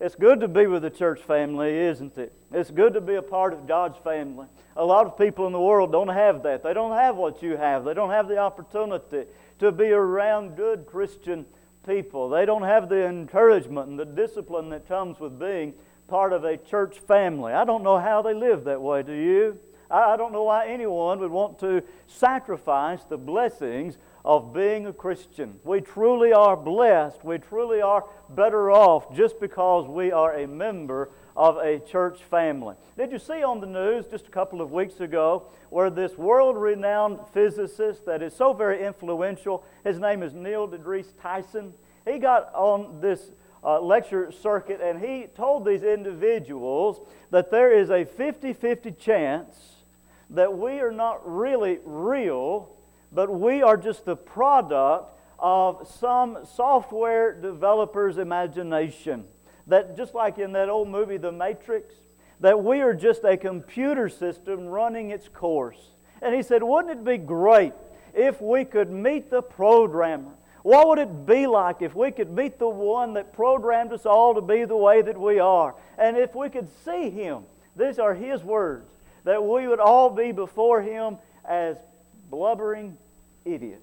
It's good to be with the church family, isn't it? It's good to be a part of God's family. A lot of people in the world don't have that. They don't have what you have. They don't have the opportunity to be around good Christian people. They don't have the encouragement and the discipline that comes with being part of a church family. I don't know how they live that way, do you? I don't know why anyone would want to sacrifice the blessings of being a Christian. We truly are blessed. We truly are better off just because we are a member of a church family. Did you see on the news just a couple of weeks ago where this world-renowned physicist that is so very influential, his name is Neil deGrasse Tyson, he got on this lecture circuit and he told these individuals that there is a 50-50 chance that we are not really real, but we are just the product of some software developer's imagination. That just like in that old movie, The Matrix, that we are just a computer system running its course. And he said, wouldn't it be great if we could meet the programmer? What would it be like if we could meet the one that programmed us all to be the way that we are? And if we could see Him, these are His words, that we would all be before Him as blubbering idiots.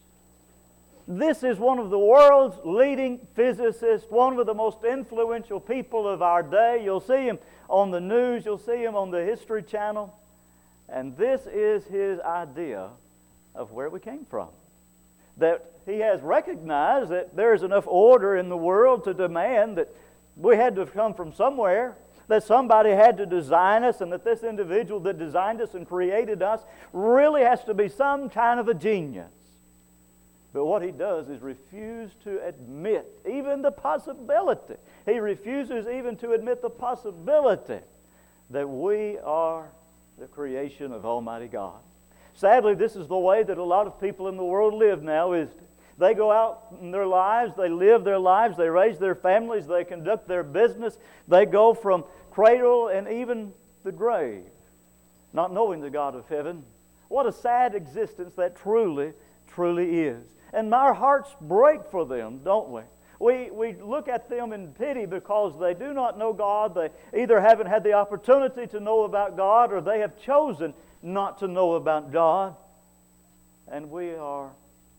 This is one of the world's leading physicists, one of the most influential people of our day. You'll see him on the news, you'll see him on the History Channel. And this is his idea of where we came from. That he has recognized that there is enough order in the world to demand that we had to have come from somewhere, that somebody had to design us, and that this individual that designed us and created us really has to be some kind of a genius. But what he does is refuse to admit even the possibility. He refuses even to admit the possibility that we are the creation of Almighty God. Sadly, this is the way that a lot of people in the world live now, is they go out in their lives, they live their lives, they raise their families, they conduct their business, they go from cradle and even the grave, not knowing the God of heaven. What a sad existence that truly is. And our hearts break for them, don't we? We look at them in pity because they do not know God. They either haven't had the opportunity to know about God, or they have chosen not to know about God. And we are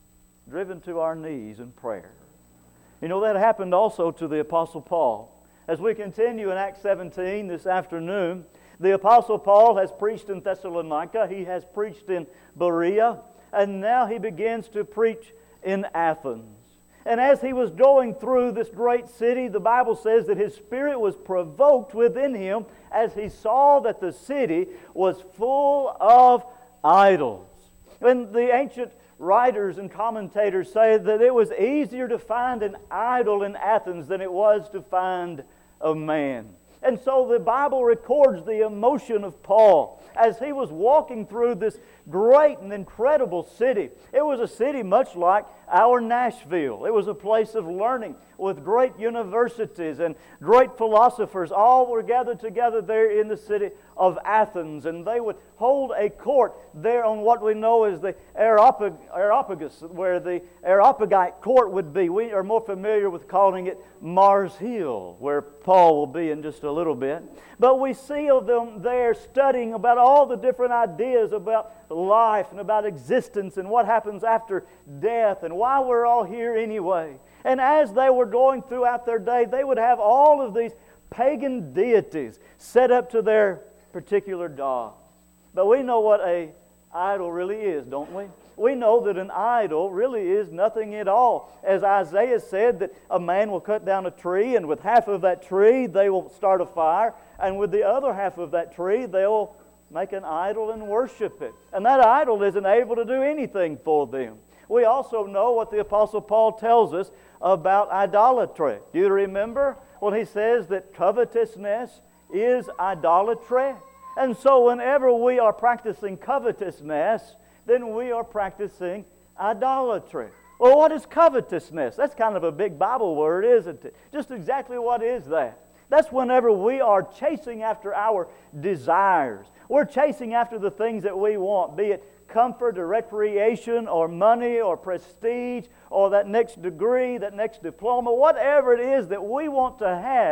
driven to our knees in prayer. You know, that happened also to the Apostle Paul. As we continue in Acts 17 this afternoon, the Apostle Paul has preached in Thessalonica, he has preached in Berea, and now he begins to preach in Athens. And as he was going through this great city, the Bible says that his spirit was provoked within him as he saw that the city was full of idols. And the ancient writers and commentators say that it was easier to find an idol in Athens than it was to find a man. And so the Bible records the emotion of Paul as he was walking through this great and incredible city. It was a city much like our Nashville. It was a place of learning with great universities and great philosophers. All were gathered together there in the city of Athens, and they would hold a court there on what we know as the Areopagus, where the Areopagite court would be. We are more familiar with calling it Mars Hill, where Paul will be in just a little bit. But we see of them there studying about all the different ideas about life and about existence and what happens after death and why we're all here anyway. And as they were going throughout their day, they would have all of these pagan deities set up to their particular god. But we know what an idol really is, don't we? We know that an idol really is nothing at all. As Isaiah said, that a man will cut down a tree, and with half of that tree they will start a fire, and with the other half of that tree they will make an idol and worship it. And that idol isn't able to do anything for them. We also know what the Apostle Paul tells us about idolatry. Do you remember when he says that covetousness is idolatry? And so whenever we are practicing covetousness, then we are practicing idolatry. Well, what is covetousness? That's kind of a big Bible word, isn't it? Just exactly what is that? That's whenever we are chasing after our desires. We're chasing after the things that we want, be it comfort or recreation or money or prestige or that next degree, that next diploma, whatever it is that we want to have,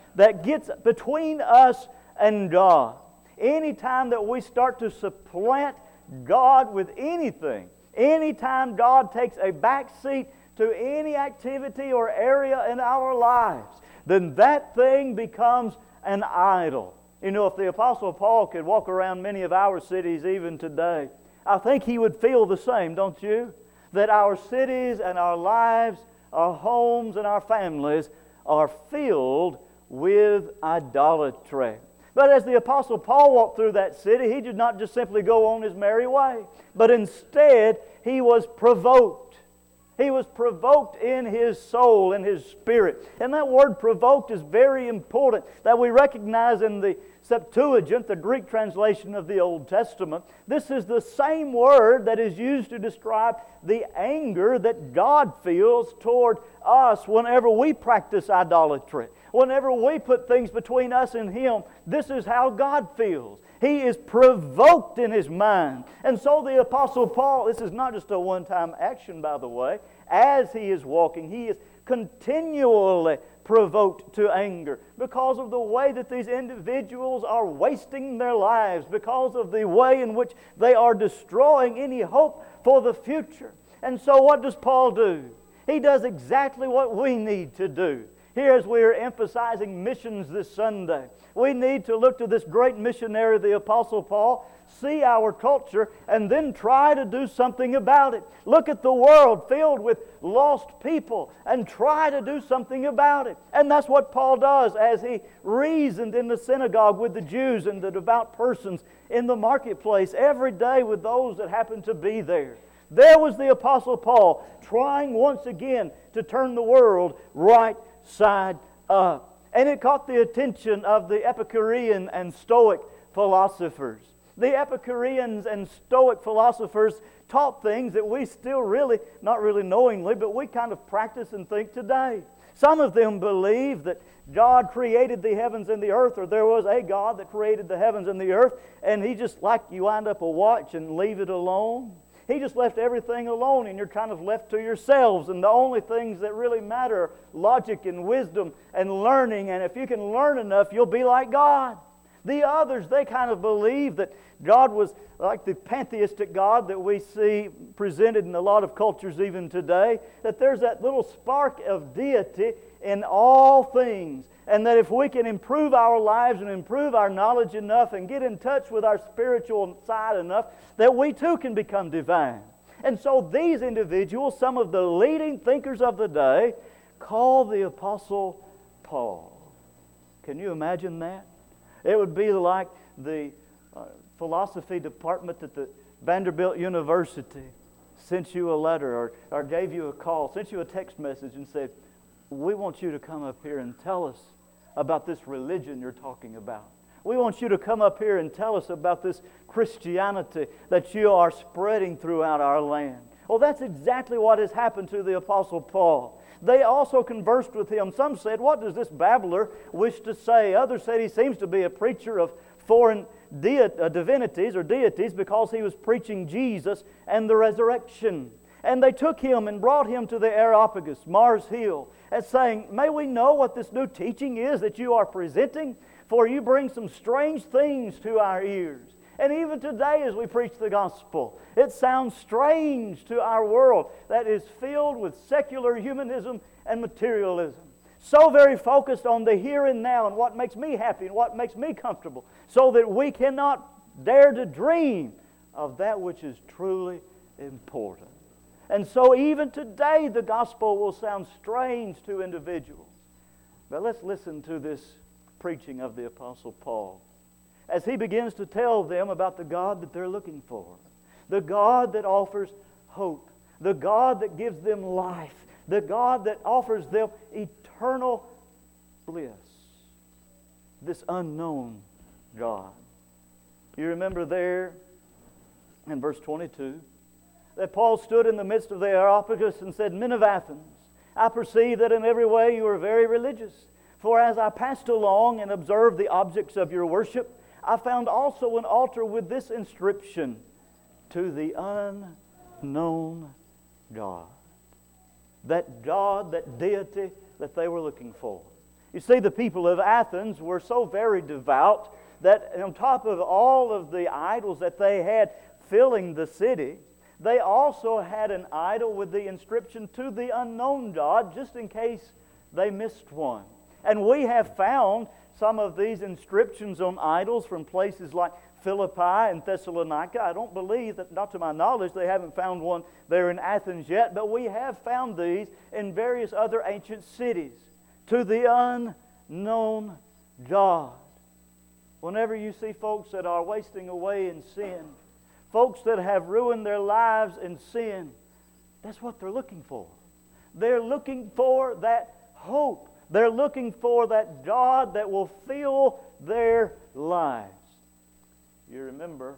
that gets between us and God. Anytime that we start to supplant God with anything, anytime God takes a back seat to any activity or area in our lives, then that thing becomes an idol. You know, if the Apostle Paul could walk around many of our cities even today, I think he would feel the same, don't you? That our cities and our lives, our homes and our families are filled with idolatry. But as the Apostle Paul walked through that city, he did not just simply go on his merry way, but instead he was provoked. He was provoked in his soul, in his spirit. And that word provoked is very important, that we recognize in the Septuagint, the Greek translation of the Old Testament. This is the same word that is used to describe the anger that God feels toward us whenever we practice idolatry. Whenever we put things between us and Him, this is how God feels. He is provoked in his mind. And so the Apostle Paul, this is not just a one-time action, by the way. As he is walking, he is continually provoked to anger because of the way that these individuals are wasting their lives, because of the way in which they are destroying any hope for the future. And so what does Paul do? He does exactly what we need to do. Here, as we are emphasizing missions this Sunday, we need to look to this great missionary, the Apostle Paul, see our culture, and then try to do something about it. Look at the world filled with lost people and try to do something about it. And that's what Paul does as he reasoned in the synagogue with the Jews and the devout persons in the marketplace every day with those that happened to be there. There was the Apostle Paul trying once again to turn the world right side up. And it caught the attention of the Epicurean and Stoic philosophers. The Epicureans and Stoic philosophers taught things that we still really, not really knowingly, but we kind of practice and think today. Some of them believe that God created the heavens and the earth, or there was a God that created the heavens and the earth, and He just, like you wind up a watch and leave it alone. He just left everything alone, and you're kind of left to yourselves. And the only things that really matter are logic and wisdom and learning. And if you can learn enough, you'll be like God. The others, they kind of believe that God was like the pantheistic God that we see presented in a lot of cultures even today, that there's that little spark of deity in all things. And that if we can improve our lives and improve our knowledge enough and get in touch with our spiritual side enough, that we too can become divine. And so these individuals, some of the leading thinkers of the day, call the Apostle Paul. Can you imagine that? It would be like the philosophy department at the Vanderbilt University sent you a letter or gave you a call, sent you a text message and said, we want you to come up here and tell us about this religion you're talking about. We want you to come up here and tell us about this Christianity that you are spreading throughout our land. Well, that's exactly what has happened to the Apostle Paul. They also conversed with him. Some said, what does this babbler wish to say? Others said he seems to be a preacher of foreign divinities or deities because he was preaching Jesus and the resurrection. And they took him and brought him to the Areopagus, Mars Hill, as saying, may we know what this new teaching is that you are presenting? For you bring some strange things to our ears. And even today as we preach the gospel, it sounds strange to our world that is filled with secular humanism and materialism. So very focused on the here and now and what makes me happy and what makes me comfortable, so that we cannot dare to dream of that which is truly important. And so even today the gospel will sound strange to individuals. But let's listen to this preaching of the Apostle Paul as he begins to tell them about the God that they're looking for, the God that offers hope, the God that gives them life, the God that offers them eternal bliss, this unknown God. You remember there in verse 22 that Paul stood in the midst of the Areopagus and said, Men of Athens, I perceive that in every way you are very religious. For as I passed along and observed the objects of your worship, I found also an altar with this inscription, To the unknown God. That God, that deity that they were looking for. You see, the people of Athens were so very devout that on top of all of the idols that they had filling the city, they also had an idol with the inscription "To the unknown God," just in case they missed one. And we have found some of these inscriptions on idols from places like Philippi and Thessalonica. I don't believe that, not to my knowledge, they haven't found one there in Athens yet, but we have found these in various other ancient cities. To the unknown God. Whenever you see folks that are wasting away in sin, folks that have ruined their lives in sin, that's what they're looking for. They're looking for that hope. They're looking for that God that will fill their lives. You remember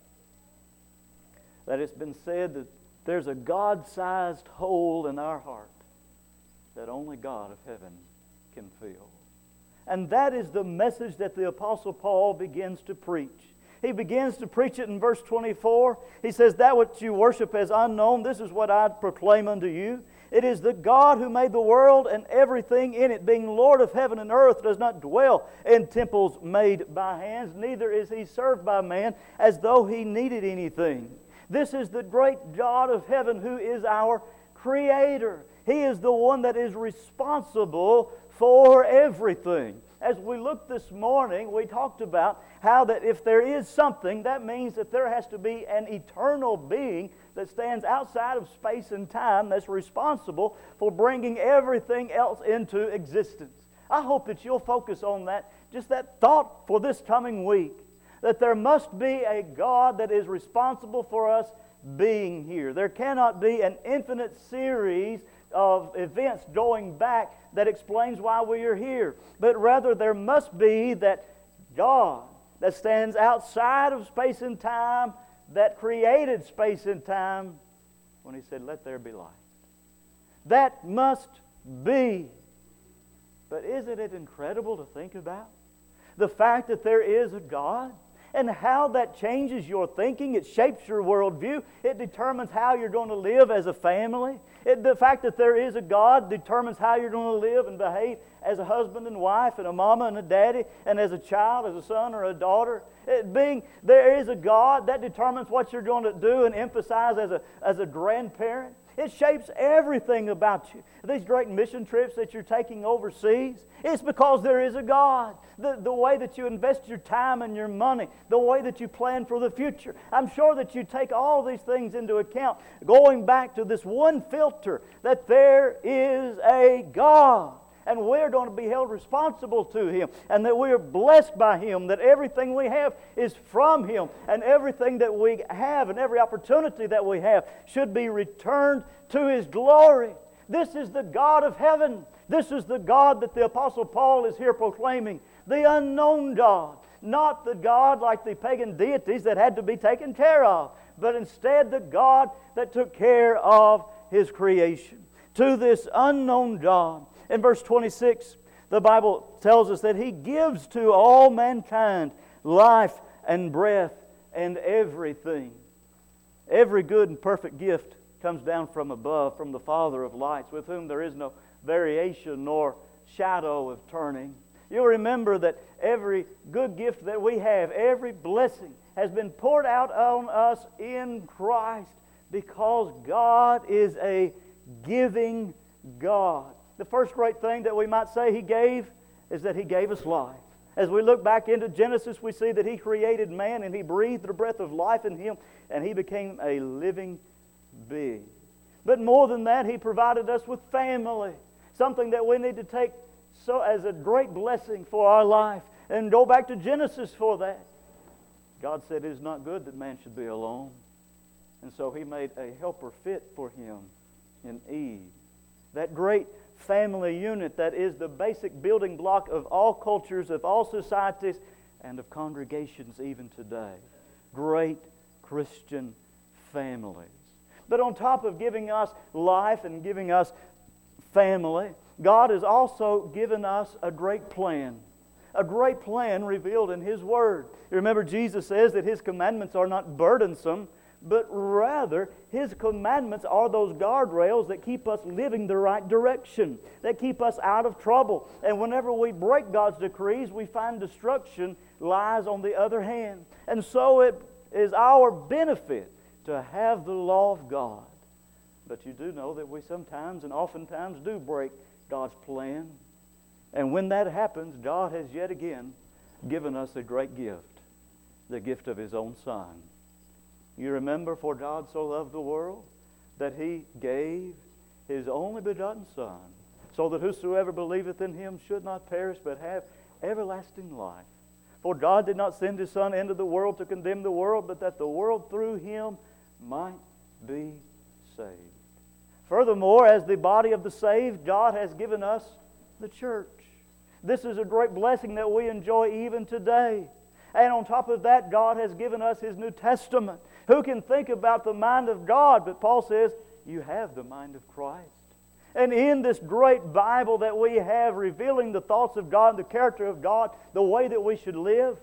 that it's been said that there's a God-sized hole in our heart that only God of heaven can fill. And that is the message that the Apostle Paul begins to preach. He begins to preach it in verse 24. He says, "That which you worship as unknown, this is what I proclaim unto you. It is the God who made the world and everything in it, being Lord of heaven and earth, does not dwell in temples made by hands, neither is He served by man as though He needed anything. This is the great God of heaven who is our Creator. He is the one that is responsible for everything." As we looked this morning, we talked about how that if there is something, that means that there has to be an eternal being that stands outside of space and time that's responsible for bringing everything else into existence. I hope that you'll focus on that, just that thought for this coming week, that there must be a God that is responsible for us being here. There cannot be an infinite series of events going back that explains why we are here, but rather there must be that God that stands outside of space and time, that created space and time when He said, "Let there be light." That must be. But isn't it incredible to think about? The fact that there is a God and how that changes your thinking. It shapes your worldview. It determines how you're going to live as a family. The fact that there is a God determines how you're going to live and behave as a husband and wife and a mama and a daddy and as a child, as a son or a daughter. There is a God, that determines what you're going to do and emphasize as a grandparent. It shapes everything about you. These great mission trips that you're taking overseas, it's because there is a God. The way that you invest your time and your money, the way that you plan for the future. I'm sure that you take all these things into account, going back to this one filter, that there is a God. And we're going to be held responsible to Him, and that we are blessed by Him, that everything we have is from Him, and everything that we have and every opportunity that we have should be returned to His glory. This is the God of heaven. This is the God that the Apostle Paul is here proclaiming. The unknown God. Not the God like the pagan deities that had to be taken care of, but instead the God that took care of His creation. To this unknown God. In verse 26, the Bible tells us that He gives to all mankind life and breath and everything. Every good and perfect gift comes down from above, from the Father of lights, with whom there is no variation nor shadow of turning. You'll remember that every good gift that we have, every blessing, has been poured out on us in Christ, because God is a giving God. The first great thing that we might say He gave is that He gave us life. As we look back into Genesis, we see that He created man and He breathed the breath of life in him, and he became a living being. But more than that, He provided us with family, something that we need to take so as a great blessing for our life, and go back to Genesis for that. God said it is not good that man should be alone, and so He made a helper fit for him in Eve. That great family unit that is the basic building block of all cultures, of all societies, and of congregations even today. Great Christian families. But on top of giving us life and giving us family, God has also given us a great plan. A great plan revealed in His Word. You remember Jesus says that His commandments are not burdensome, but rather His commandments are those guardrails that keep us living the right direction, that keep us out of trouble. And whenever we break God's decrees, we find destruction lies on the other hand. And so it is our benefit to have the law of God. But you do know that we sometimes and oftentimes do break God's plan. And when that happens, God has yet again given us a great gift, the gift of His own Son. You remember, for God so loved the world that He gave His only begotten Son, so that whosoever believeth in Him should not perish but have everlasting life. For God did not send His Son into the world to condemn the world, but that the world through Him might be saved. Furthermore, as the body of the saved, God has given us the church. This is a great blessing that we enjoy even today. And on top of that, God has given us His New Testament. Who can think about the mind of God? But Paul says, you have the mind of Christ. And in this great Bible that we have, revealing the thoughts of God, the character of God, the way that we should live,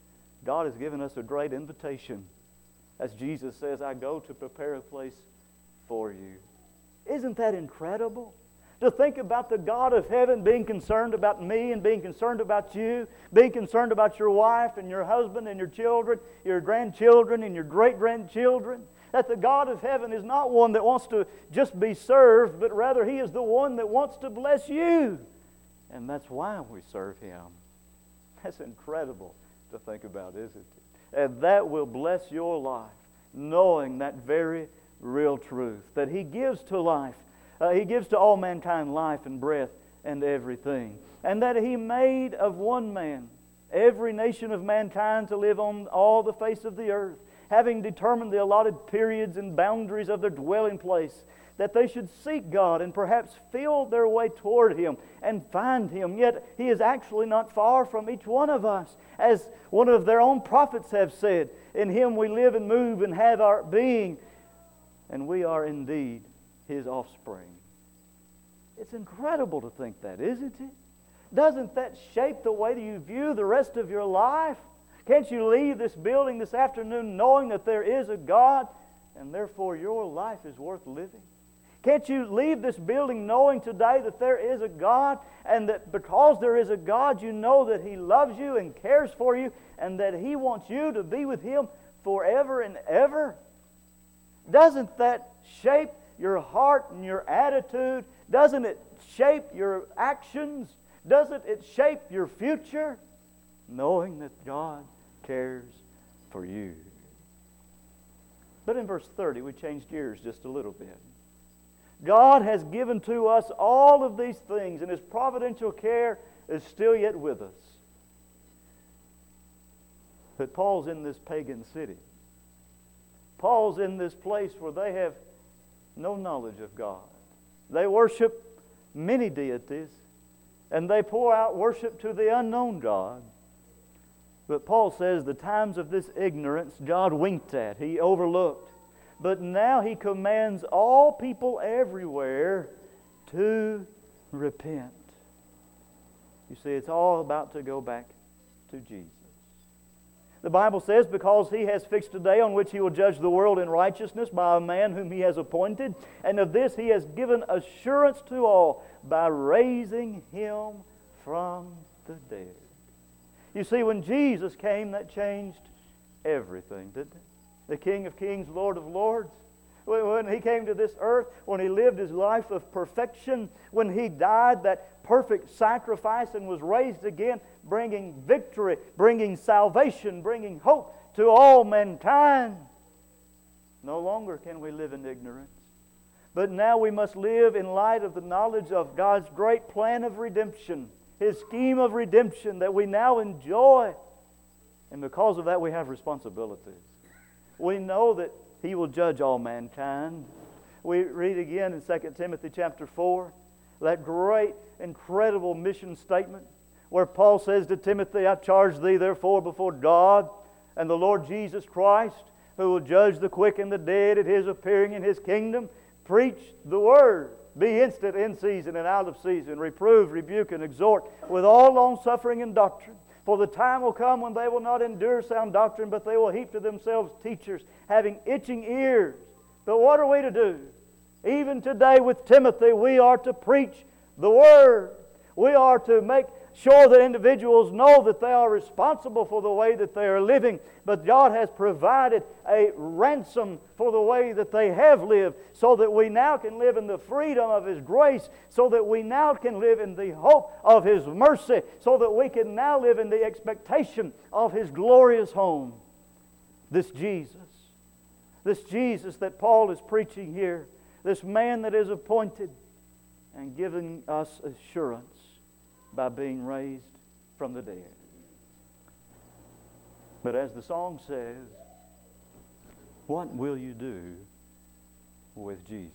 God has given us a great invitation. As Jesus says, I go to prepare a place for you. Isn't that incredible? To think about the God of heaven being concerned about me and being concerned about you, being concerned about your wife and your husband and your children, your grandchildren and your great-grandchildren. That the God of heaven is not one that wants to just be served, but rather He is the one that wants to bless you. And that's why we serve Him. That's incredible to think about, isn't it? And that will bless your life, knowing that very real truth, that He gives to life. He gives to all mankind life and breath and everything. And that He made of one man every nation of mankind to live on all the face of the earth, having determined the allotted periods and boundaries of their dwelling place, that they should seek God and perhaps feel their way toward Him and find Him. Yet He is actually not far from each one of us. As one of their own prophets have said, in Him we live and move and have our being, and we are indeed His offspring. It's incredible to think that, isn't it? Doesn't that shape the way that you view the rest of your life? Can't you leave this building this afternoon knowing that there is a God and therefore your life is worth living? Can't you leave this building knowing today that there is a God and that because there is a God you know that He loves you and cares for you and that He wants you to be with Him forever and ever? Doesn't that shape your heart and your attitude? Doesn't it shape your actions? Doesn't it shape your future? Knowing that God cares for you. But in verse 30, we change gears just a little bit. God has given to us all of these things, and His providential care is still yet with us. But Paul's in this pagan city. Paul's in this place where they have no knowledge of God. They worship many deities, and they pour out worship to the unknown God. But Paul says the times of this ignorance God winked at, He overlooked. But now He commands all people everywhere to repent. You see, it's all about to go back to Jesus. The Bible says, because He has fixed a day on which He will judge the world in righteousness by a man whom He has appointed, and of this He has given assurance to all by raising Him from the dead. You see, when Jesus came, that changed everything, didn't it? The King of Kings, Lord of Lords. When He came to this earth, when He lived His life of perfection, when He died that perfect sacrifice and was raised again, bringing victory, bringing salvation, bringing hope to all mankind. No longer can we live in ignorance. But now we must live in light of the knowledge of God's great plan of redemption, His scheme of redemption that we now enjoy. And because of that, we have responsibilities. We know that He will judge all mankind. We read again in 2 Timothy chapter 4, that great, incredible mission statement where Paul says to Timothy, I charge thee therefore before God and the Lord Jesus Christ, who will judge the quick and the dead at His appearing in His kingdom, preach the word. Be instant in season and out of season. Reprove, rebuke, and exhort with all longsuffering and doctrine. For the time will come when they will not endure sound doctrine, but they will heap to themselves teachers, having itching ears. But what are we to do? Even today with Timothy, we are to preach the Word. We are to make sure that individuals know that they are responsible for the way that they are living. But God has provided a ransom for the way that they have lived, so that we now can live in the freedom of His grace, so that we now can live in the hope of His mercy, so that we can now live in the expectation of His glorious home. This Jesus that Paul is preaching here, this man that is appointed and giving us assurance by being raised from the dead. But as the song says, what will you do with Jesus?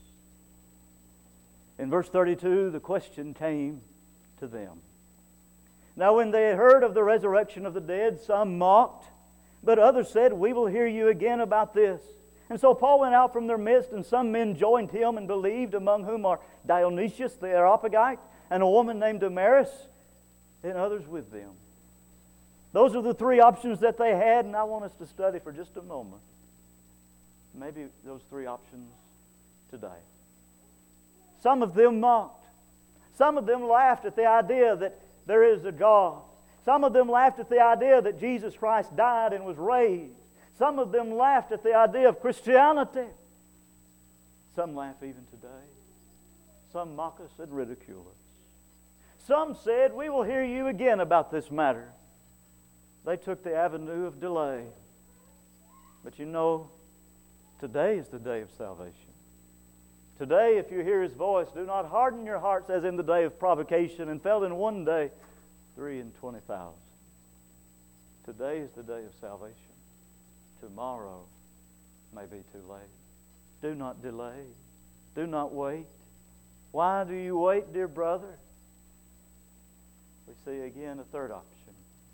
In verse 32, the question came to them. Now when they had heard of the resurrection of the dead, some mocked, but others said, we will hear you again about this. And so Paul went out from their midst, and some men joined him and believed, among whom are Dionysius the Areopagite, and a woman named Damaris, and others with them. Those are the three options that they had, and I want us to study for just a moment. Maybe those three options today. Some of them mocked. Some of them laughed at the idea that there is a God. Some of them laughed at the idea that Jesus Christ died and was raised. Some of them laughed at the idea of Christianity. Some laugh even today. Some mock us and ridicule us. Some said, we will hear you again about this matter. They took the avenue of delay. But you know, today is the day of salvation. Today, if you hear His voice, do not harden your hearts as in the day of provocation, and fell in one day 320,000. Today is the day of salvation. Tomorrow may be too late. Do not delay. Do not wait. Why do you wait, dear brother? We see again a third option.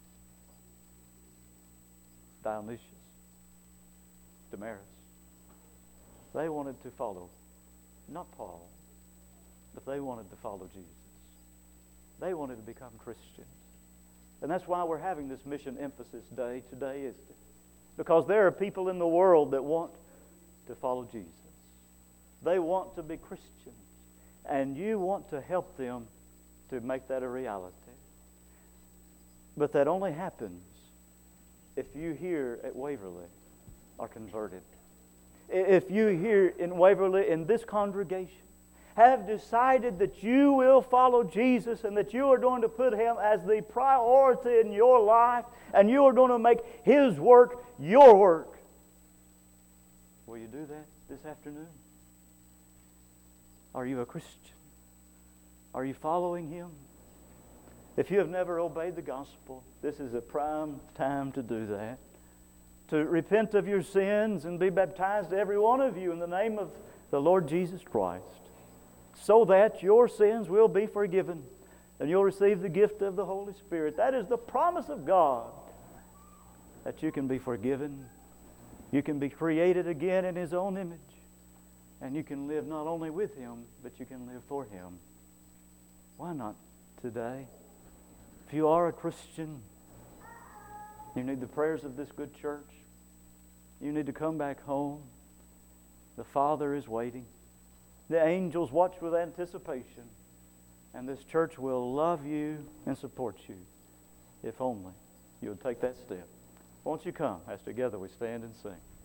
Dionysius, Damaris. They wanted to follow, not Paul, but they wanted to follow Jesus. They wanted to become Christians. And that's why we're having this mission emphasis day. Today is it? Because there are people in the world that want to follow Jesus. They want to be Christians. And you want to help them to make that a reality. But that only happens if you here at Waverly are converted. If you here in Waverly, in this congregation, have decided that you will follow Jesus and that you are going to put Him as the priority in your life, and you are going to make His work your work. Will you do that this afternoon? Are you a Christian? Are you following Him? If you have never obeyed the gospel, this is a prime time to do that. To repent of your sins and be baptized, every one of you, in the name of the Lord Jesus Christ, so that your sins will be forgiven and you'll receive the gift of the Holy Spirit. That is the promise of God, that you can be forgiven, you can be created again in His own image, and you can live not only with Him, but you can live for Him. Why not today? If you are a Christian, you need the prayers of this good church. You need to come back home. The Father is waiting. The angels watch with anticipation. And this church will love you and support you, if only you would take that step. Won't you come as together we stand and sing?